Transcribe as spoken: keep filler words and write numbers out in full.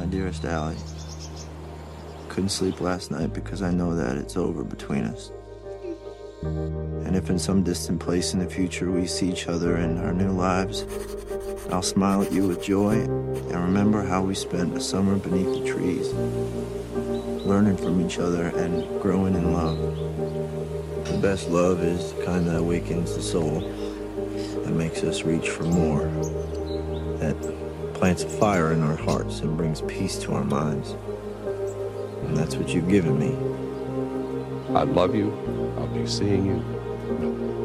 dearest Allie. Couldn't sleep last night because I know that it's over between us. And if in some distant place in the future we see each other in our new lives, I'll smile at you with joy and remember how we spent a summer beneath the trees, learning from each other and growing in love. The best love is the kind that awakens the soul, that makes us reach for more, that plants a fire in our hearts and brings peace to our minds. And that's what you've given me. I love you. I'll be seeing you.